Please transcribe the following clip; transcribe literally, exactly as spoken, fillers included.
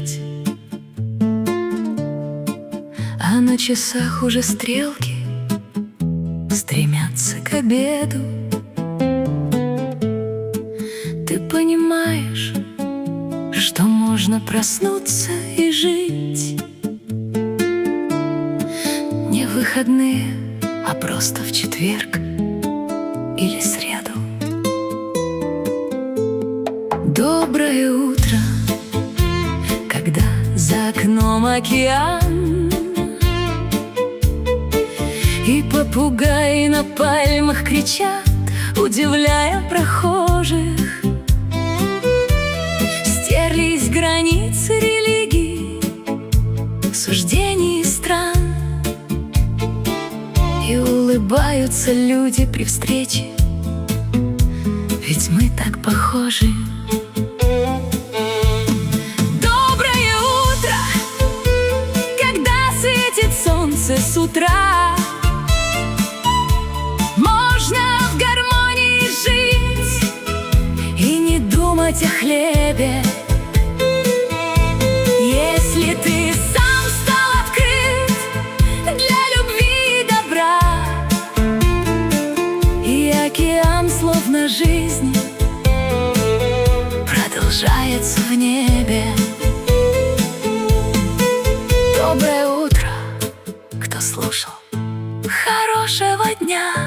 жить. А на часах уже стрелки стремятся к обеду. Ты понимаешь, что можно проснуться и жить не в выходные, а просто в четверг или среду. Доброе утро, когда за окном океан и попугаи на пальмах кричат, удивляя прохожих. Стерлись границы религий, суждений и стран, и улыбаются люди при встрече, ведь мы так похожи. Доброе утро, когда светит солнце с утра. Можно в гармонии жить и не думать о хлебе. Если ты сам стал открыт для любви и добра, и океан, словно жизнь, продолжается в небе. Доброе утро, кто слушал. Хорошего дня!